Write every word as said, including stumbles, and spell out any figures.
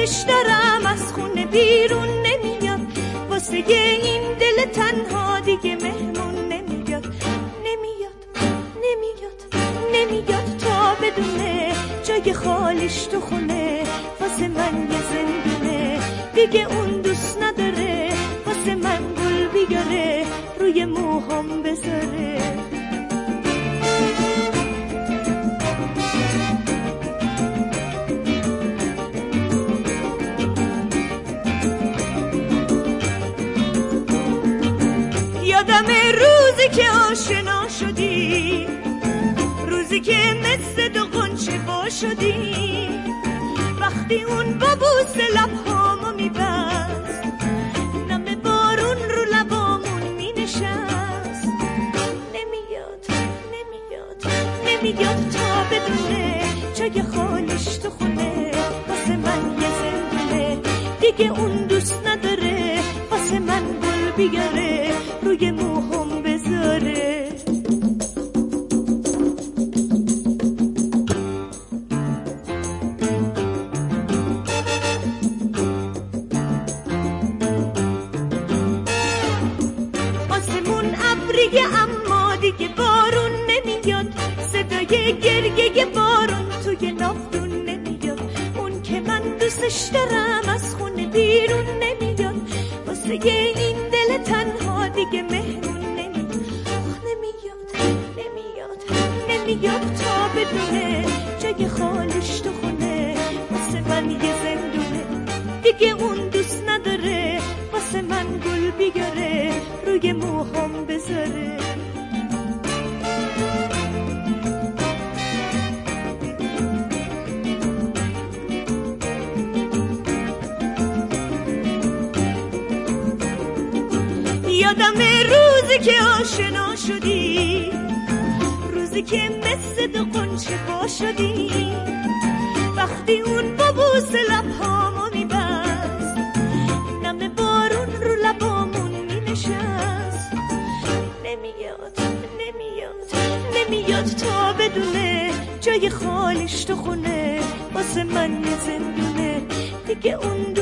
دوستش دارم از خونه بیرون نمیاد، واسه این دل تنها دیگه مهمون نمیاد. نمیاد نمیاد نمیاد تا بدونه جای خالیش تو خونه، واسه من یه زندونه. دیگه اون دوست نداره واسه من گل بیاره روی موهام بذاره. یادم روزی که آشنا شدی، روزی که مثل دو غنچه وا شدی، وقتی اون با بوس لبهامو میبست، نم بارون رو لبامون مینشست. نمیاد نمیاد نمیاد تا بدونه جای خالیش تو خونه، واسه من یه زندونه. دیگه اون دوست نداره واسه من گل بیاره روی موهام بذاره. آسمون ابریه اما دیگه بارون نمیاد، صدای گریه بارون توی ناودون نمیاد. اون که من دوستش دارم از خونه بیرون نمیاد، واسه این دل تنها دیگه مهمون نمیاد. نمیاد نمیاد نمیاد تا بدونه جای خالیش تو خونه، واسه من یه زندونه. دیگه اون دوست نداره واسه من گل بیاره روی موهام بذاره. یادم روزی که آشنا شدی، روزی که مثل دو غنچه وا شدی، وقتی اون با بوس لبهامو میبست، نم بارون رو لبامون مینشست. نمیاد نمیاد نمیاد تا بدونه جای خالیش تو خونه، واسه من یه زندونه. دیگه اون